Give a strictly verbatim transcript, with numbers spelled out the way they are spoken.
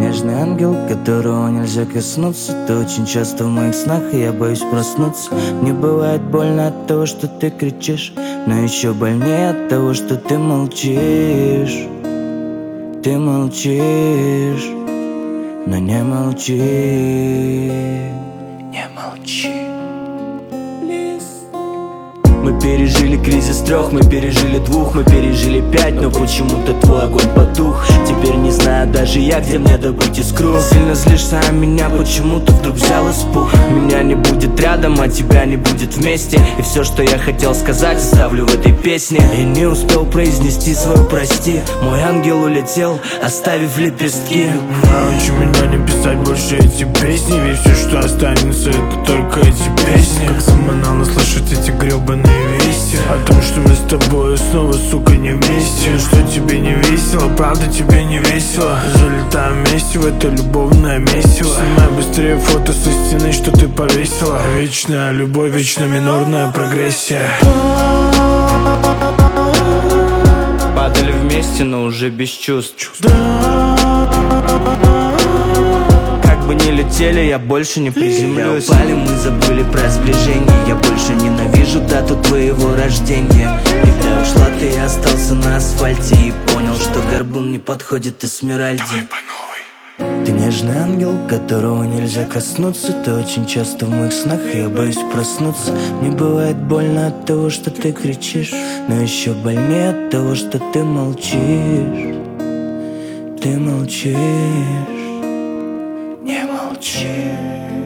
нежный ангел, которого нельзя коснуться. Ты очень часто в моих снах, и я боюсь проснуться. Мне бывает больно от того, что ты кричишь, но еще больнее от того, что ты молчишь. Ты молчишь, но не молчи. Не молчи. Мы пережили кризис трех, мы пережили двух, мы пережили пять, но почему-то твой огонь потух. Теперь не знаю даже я, где мне добыть искру. Сильно злишься, а меня почему-то вдруг взял испуг. Меня не будет рядом, а тебя не будет вместе. И все, что я хотел сказать, оставлю в этой песне. И не успел произнести свое прости. Мой ангел улетел, оставив лепестки. Научи меня не писать больше эти песни, ведь все, что останется, это только эти песни. Как самонадо слышать эти гребаные вести о том, что мы с тобой снова, сука, не вместе. Что тебе не весело, правда тебе не весело. Залетаем вместе в это любовное месиво. Снимай быстрее фото со стены, что ты повесила. Вечная любовь, вечно минорная прогрессия. Падали вместе, но уже без чувств. Как бы ни летели, я больше не приземлюсь. Упали, мы забыли про сближение. Я больше ненавижу дату твоего рождения. Когда ушла ты, я остался на асфальте и понял, что горбун не подходит Эсмеральде. Ты нежный ангел, которого нельзя коснуться. Ты очень часто в моих снах, и я боюсь проснуться. Мне бывает больно от того, что ты кричишь, но еще больнее от того, что ты молчишь. Ты молчишь. Не молчи.